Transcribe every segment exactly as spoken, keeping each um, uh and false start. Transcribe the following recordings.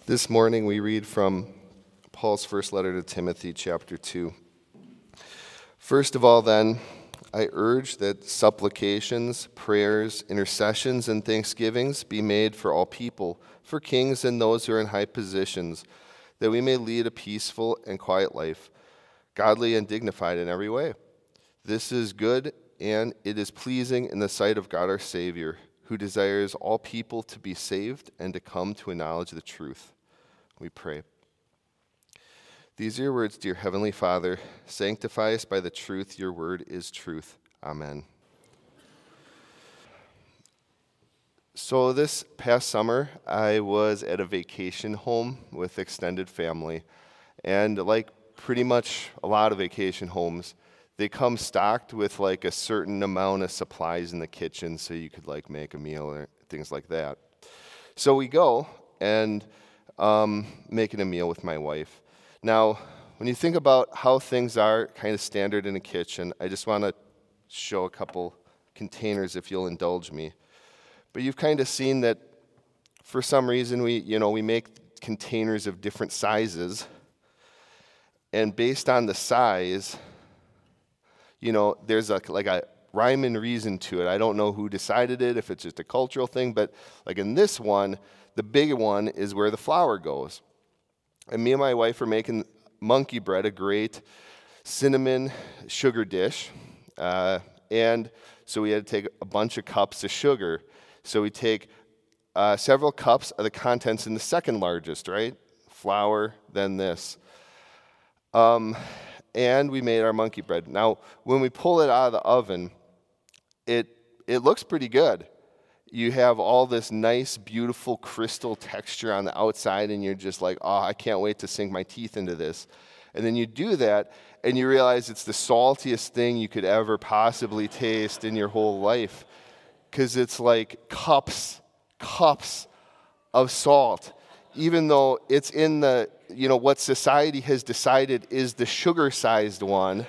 This morning we read from Paul's first letter to Timothy, chapter two. First of all, then, I urge that supplications, prayers, intercessions, and thanksgivings be made for all people, for kings and those who are in high positions, that we may lead a peaceful and quiet life, godly and dignified in every way. This is good, and it is pleasing in the sight of God our Savior, who desires all people to be saved and to come to a knowledge of the truth. We pray. These are your words, dear Heavenly Father. Sanctify us by the truth. Your word is truth. Amen. So this past summer, I was at a vacation home with extended family. And like pretty much a lot of vacation homes, they come stocked with like a certain amount of supplies in the kitchen so you could like make a meal or things like that. So we go and um, making a meal with my wife. Now, when you think about how things are kind of standard in a kitchen, I just want to show a couple containers if you'll indulge me. But you've kind of seen that for some reason we, you know, we make containers of different sizes. And based on the size, you know, there's a, like a rhyme and reason to it. I don't know who decided it, if it's just a cultural thing, but like in this one, the big one is where the flour goes. And me and my wife are making monkey bread, a great cinnamon sugar dish. Uh, and so we had to take a bunch of cups of sugar. So we take uh, several cups of the contents in the second largest, right? Flour, then this. Um, and we made our monkey bread. Now, when we pull it out of the oven, it it looks pretty good. You have all this nice, beautiful crystal texture on the outside, and you're just like, oh, I can't wait to sink my teeth into this. And then you do that, and you realize it's the saltiest thing you could ever possibly taste in your whole life, because it's like cups, cups of salt, even though it's in the, you know, what society has decided is the sugar-sized one.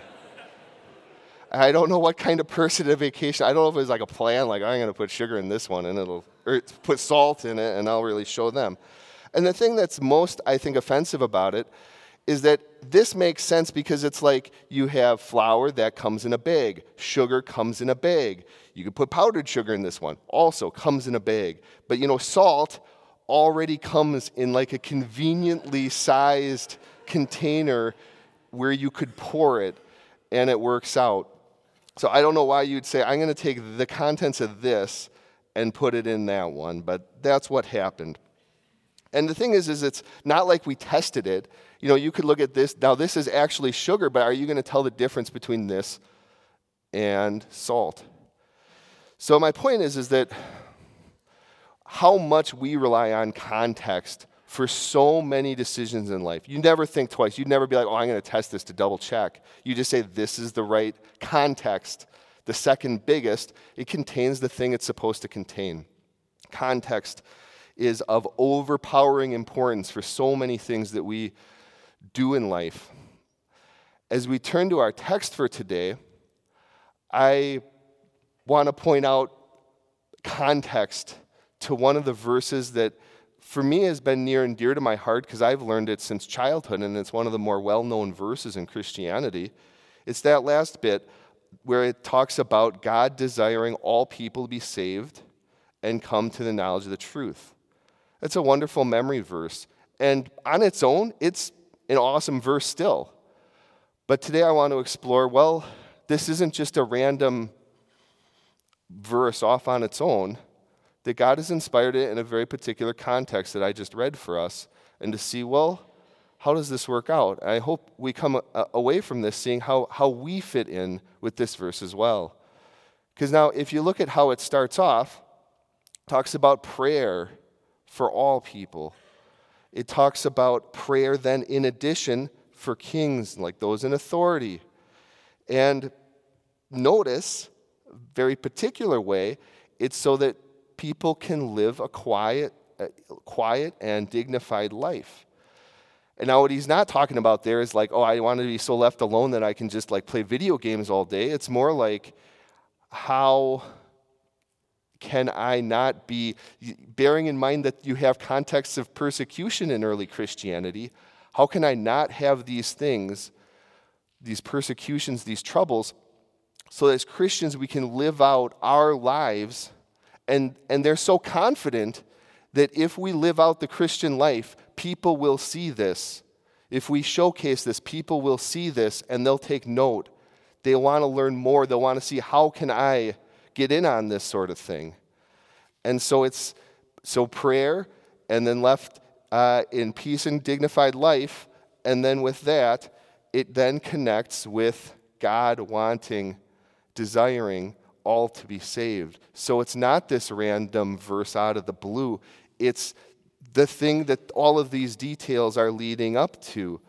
I don't know what kind of person at vacation, I don't know if it's like a plan, like I'm going to put sugar in this one and it'll, or put salt in it and I'll really show them. And the thing that's most, I think, offensive about it is that this makes sense because it's like you have flour that comes in a bag, sugar comes in a bag. You can put powdered sugar in this one, also comes in a bag. But you know, salt already comes in like a conveniently sized container where you could pour it and it works out. So I don't know why you'd say, I'm going to take the contents of this and put it in that one, but that's what happened. And the thing is, is it's not like we tested it. You know, you could look at this. Now, this is actually sugar, but are you going to tell the difference between this and salt? So my point is, is that how much we rely on context for so many decisions in life. You never think twice. You'd never be like, oh, I'm going to test this to double check. You just say, this is the right context. The second biggest, it contains the thing it's supposed to contain. Context is of overpowering importance for so many things that we do in life. As we turn to our text for today, I want to point out context to one of the verses that for me has been near and dear to my heart because I've learned it since childhood, and it's one of the more well-known verses in Christianity. It's that last bit where it talks about God desiring all people to be saved and come to the knowledge of the truth. It's a wonderful memory verse, and on its own, it's an awesome verse still. But today I want to explore, well, this isn't just a random verse off on its own, that God has inspired it in a very particular context that I just read for us, and to see, well, how does this work out? I hope we come a- away from this seeing how, how we fit in with this verse as well. Because now, if you look at how it starts off, it talks about prayer for all people. It talks about prayer then in addition for kings, like those in authority. And notice, very particular way, it's so that people can live a quiet, uh, quiet and dignified life. And now what he's not talking about there is like, oh, I want to be so left alone that I can just like play video games all day. It's more like how can I not be, bearing in mind that you have contexts of persecution in early Christianity, how can I not have these things, these persecutions, these troubles, so that as Christians we can live out our lives, and, and they're so confident that if we live out the Christian life, people will see this. If we showcase this, people will see this and they'll take note. They want to learn more. They'll want to see, how can I get in on this sort of thing? And so it's so prayer, and then left uh, in peace and dignified life, and then with that, it then connects with God wanting, desiring all to be saved. So it's not this random verse out of the blue. It's the thing that all of these details are leading up to.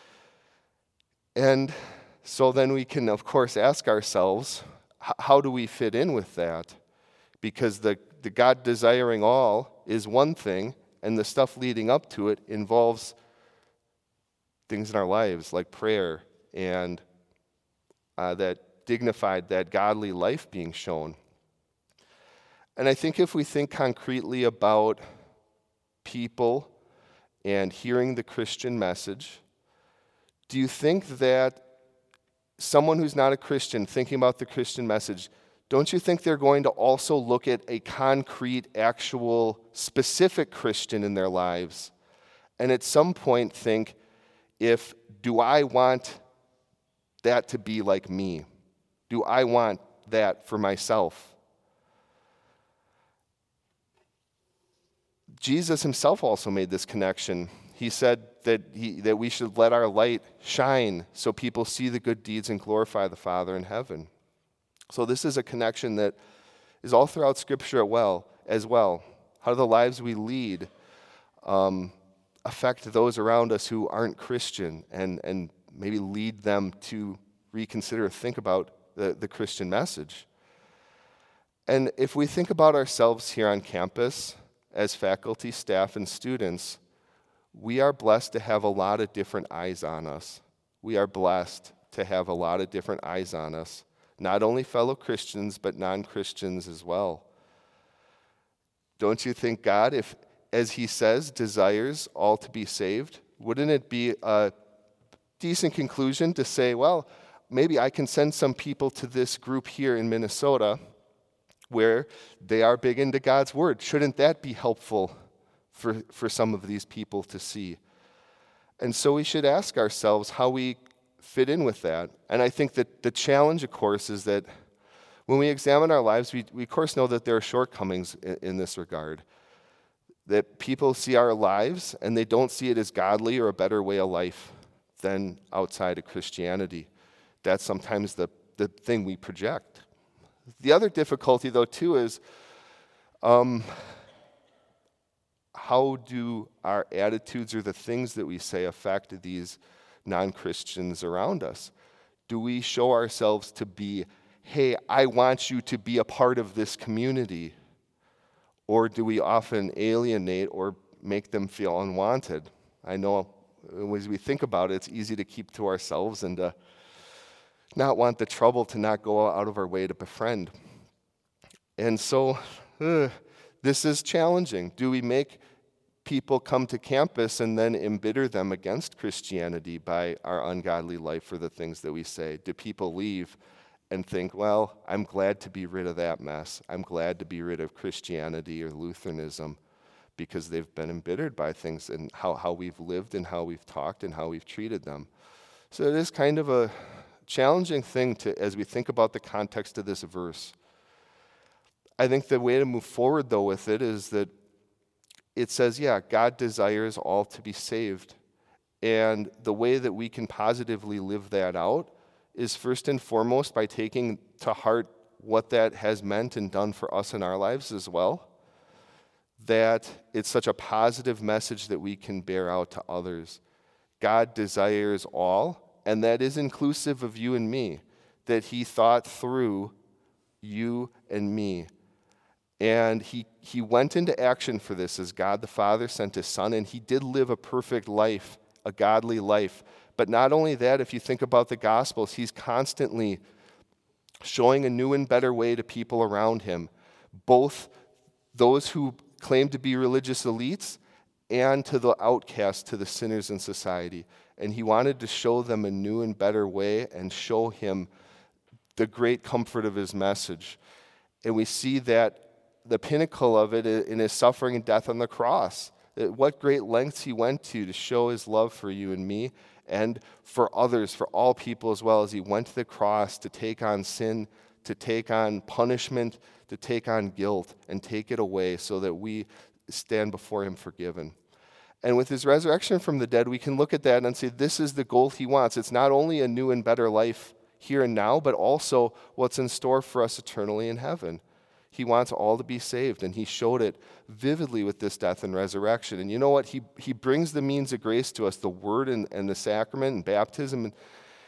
And so then we can, of course, ask ourselves, how do we fit in with that? Because the, the God desiring all is one thing, and the stuff leading up to it involves things in our lives like prayer and uh, that dignified, that godly life being shown. And I think if we think concretely about people and hearing the Christian message, do you think that someone who's not a Christian thinking about the Christian message, don't you think they're going to also look at a concrete, actual, specific Christian in their lives and at some point think, if, do I want that to be like me? Do I want that for myself? Jesus himself also made this connection. He said that he, that we should let our light shine so people see the good deeds and glorify the Father in heaven. So this is a connection that is all throughout Scripture well, as well. How do the lives we lead um, affect those around us who aren't Christian, and, and maybe lead them to reconsider, think about the, the Christian message? And if we think about ourselves here on campus as faculty, staff, and students, we are blessed to have a lot of different eyes on us. We are blessed to have a lot of different eyes on us, not only fellow Christians, but non-Christians as well. Don't you think God, if, as he says, desires all to be saved, wouldn't it be a decent conclusion to say, well, maybe I can send some people to this group here in Minnesota where they are big into God's word? Shouldn't that be helpful for, for some of these people to see? And so we should ask ourselves how we fit in with that. And I think that the challenge, of course, is that when we examine our lives, we, we of course know that there are shortcomings in, in this regard. That people see our lives and they don't see it as godly or a better way of life than outside of Christianity. That's sometimes the, the thing we project. The other difficulty, though, too, is um, how do our attitudes or the things that we say affect these non-Christians around us? Do we show ourselves to be, hey, I want you to be a part of this community? Or do we often alienate or make them feel unwanted? I know as we think about it, it's easy to keep to ourselves and to not want the trouble, to not go out of our way to befriend. And so uh, this is challenging. Do we make people come to campus and then embitter them against Christianity by our ungodly life or the things that we say? Do people leave and think, well, I'm glad to be rid of that mess. I'm glad to be rid of Christianity or Lutheranism because they've been embittered by things and how, how we've lived and how we've talked and how we've treated them. So it is kind of a challenging thing to, as we think about the context of this verse. I think the way to move forward, though, with it is that it says, yeah, God desires all to be saved. And the way that we can positively live that out is first and foremost by taking to heart what that has meant and done for us in our lives as well. That it's such a positive message that we can bear out to others. God desires all. And that is inclusive of you and me, that he thought through you and me. And he, he went into action for this as God the Father sent his Son, and he did live a perfect life, a godly life. But not only that, if you think about the Gospels, he's constantly showing a new and better way to people around him, both those who claim to be religious elites and to the outcasts, to the sinners in society. And he wanted to show them a new and better way and show him the great comfort of his message. And we see that the pinnacle of it in his suffering and death on the cross. What great lengths he went to to show his love for you and me and for others, for all people as well, as he went to the cross to take on sin, to take on punishment, to take on guilt and take it away so that we stand before him forgiven. And with his resurrection from the dead, we can look at that and say, this is the goal he wants. It's not only a new and better life here and now, but also what's in store for us eternally in heaven. He wants all to be saved, and he showed it vividly with this death and resurrection. And you know what? He he brings the means of grace to us, the word and, and the sacrament and baptism, and,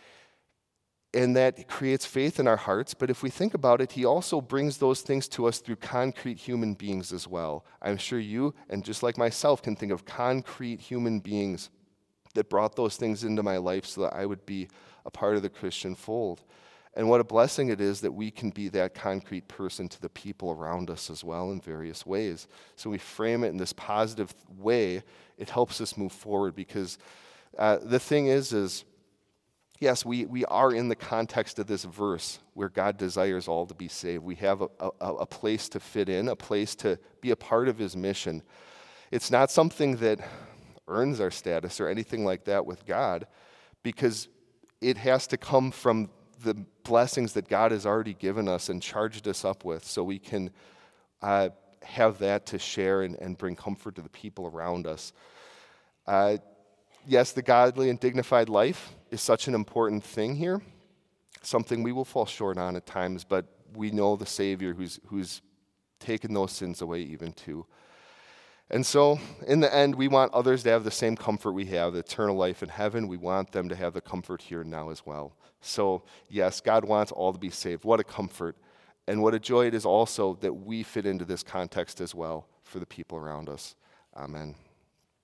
and that creates faith in our hearts. But if we think about it, he also brings those things to us through concrete human beings as well. I'm sure you, and just like myself, can think of concrete human beings that brought those things into my life so that I would be a part of the Christian fold. And what a blessing it is that we can be that concrete person to the people around us as well in various ways. So we frame it in this positive way. It helps us move forward because uh, the thing is, is yes, we, we are in the context of this verse where God desires all to be saved. We have a, a, a place to fit in, a place to be a part of his mission. It's not something that earns our status or anything like that with God, because it has to come from the blessings that God has already given us and charged us up with, so we can uh, have that to share and, and bring comfort to the people around us. Uh, yes, the godly and dignified life is such an important thing here, something we will fall short on at times, but we know the Savior who's who's taken those sins away even too. And so, in the end, we want others to have the same comfort we have, the eternal life in heaven. We want them to have the comfort here and now as well. So, yes, God wants all to be saved. What a comfort. And what a joy it is also that we fit into this context as well for the people around us. Amen.